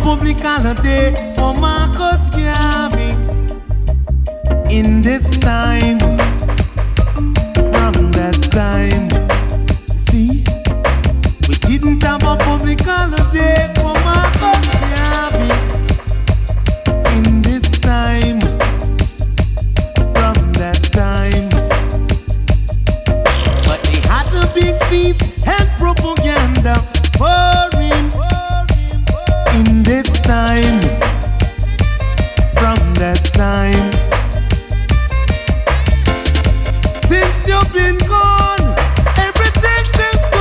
public holiday for Marcus Garvey. In this time, from that time, see, we didn't have a public holiday for Marcus Garvey. In this time, from that time, but they had a big feast and propaganda. Oh,